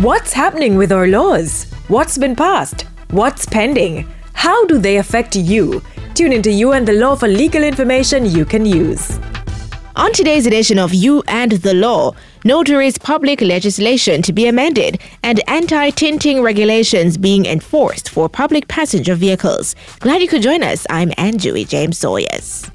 What's happening with our laws? What's been passed? What's pending? How do they affect you? Tune into You and the Law for legal information you can use. On today's edition of You and the Law, notaries' public legislation to be amended and anti-tinting regulations being enforced for public passenger vehicles. Glad you could join us. I'm Anjui James Sawyers.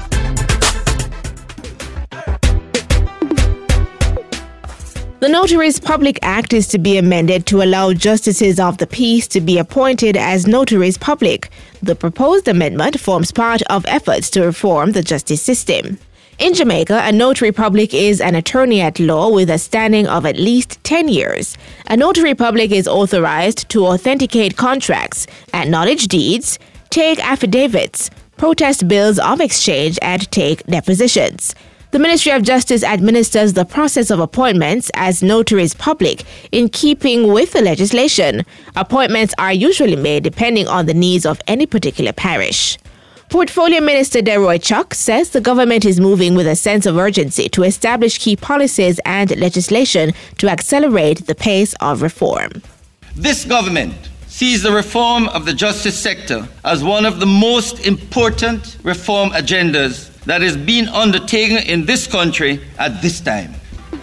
The Notaries Public Act is to be amended to allow justices of the peace to be appointed as notaries public. The proposed amendment forms part of efforts to reform the justice system. In Jamaica, a notary public is an attorney at law with a standing of at least 10 years. A notary public is authorized to authenticate contracts, acknowledge deeds, take affidavits, protest bills of exchange, and take depositions. The Ministry of Justice administers the process of appointments as notaries public in keeping with the legislation. Appointments are usually made depending on the needs of any particular parish. Portfolio Minister Deroy Chuck says the government is moving with a sense of urgency to establish key policies and legislation to accelerate the pace of reform. This government sees the reform of the justice sector as one of the most important reform agendas that is being undertaken in this country at this time.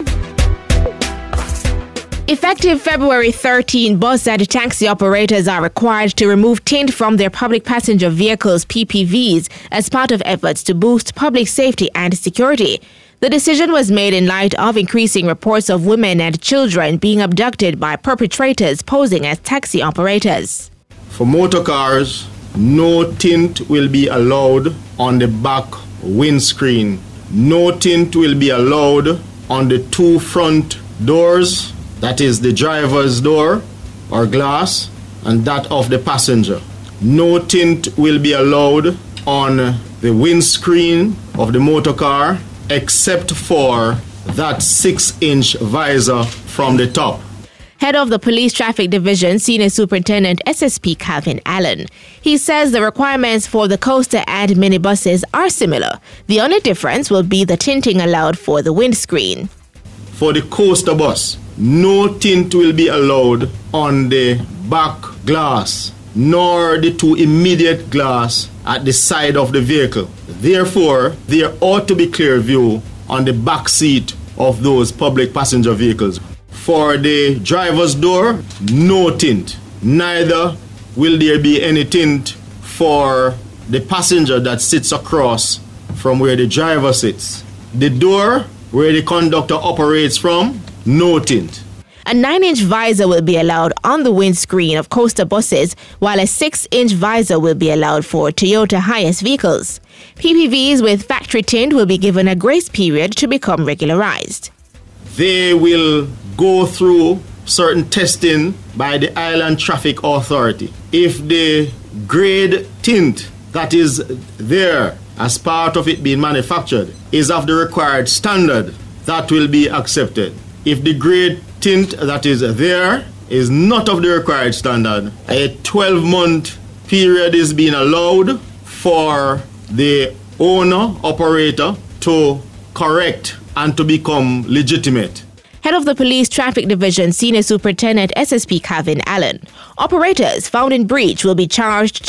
Effective February 13, bus and taxi operators are required to remove tint from their public passenger vehicles (PPVs) as part of efforts to boost public safety and security. The decision was made in light of increasing reports of women and children being abducted by perpetrators posing as taxi operators. For motor cars, no tint will be allowed on the back windscreen. No tint will be allowed on the two front doors, that is the driver's door or glass, and that of the passenger. No tint will be allowed on the windscreen of the motor car except for that 6-inch visor from the top. Head of the Police Traffic Division, Senior Superintendent SSP Calvin Allen. He says the requirements for the coaster and minibuses are similar. The only difference will be the tinting allowed for the windscreen. For the coaster bus, no tint will be allowed on the back glass, nor the two immediate glass at the side of the vehicle. Therefore, there ought to be clear view on the back seat of those public passenger vehicles. For the driver's door, no tint. Neither will there be any tint for the passenger that sits across from where the driver sits. The door where the conductor operates from, no tint. A 9-inch visor will be allowed on the windscreen of coaster buses, while a 6-inch visor will be allowed for Toyota Hiace vehicles. PPVs with factory tint will be given a grace period to become regularized. They will go through certain testing by the Island Traffic Authority. If the grade tint that is there as part of it being manufactured is of the required standard, that will be accepted. If the grade tint that is there is not of the required standard, a 12-month period is being allowed for the owner-operator to correct and to become legitimate. Head of the Police Traffic Division, Senior Superintendent SSP Calvin Allen. Operators found in breach will be charged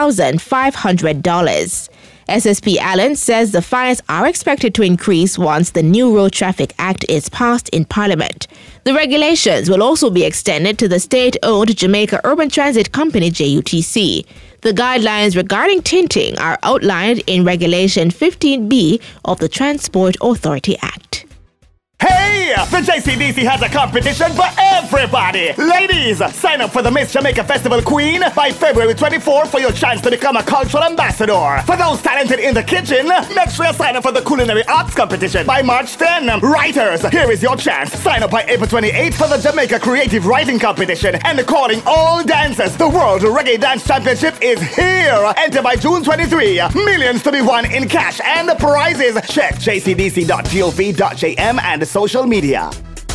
$2,500. SSP Allen says the fines are expected to increase once the new Road Traffic Act is passed in Parliament. The regulations will also be extended to the state-owned Jamaica Urban Transit Company, JUTC. The guidelines regarding tinting are outlined in Regulation 15B of the Transport Authority Act. Hey! The JCDC has a competition for everybody! Ladies, sign up for the Miss Jamaica Festival Queen by February 24 for your chance to become a cultural ambassador. For those talented in the kitchen, make sure you sign up for the Culinary Arts Competition by March 10. Writers, here is your chance. Sign up by April 28 for the Jamaica Creative Writing Competition. And according all dancers, the World Reggae Dance Championship is here. Enter by June 23. Millions to be won in cash and prizes. Check jcdc.gov.jm and social media.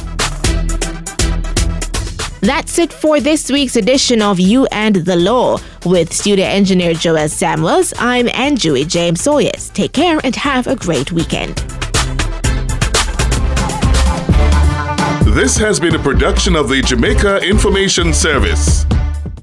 That's it for this week's edition of You and the Law. With studio engineer Joel Samuels, I'm Anjui James Sawyers. Take care and have a great weekend. This has been a production of the Jamaica Information Service.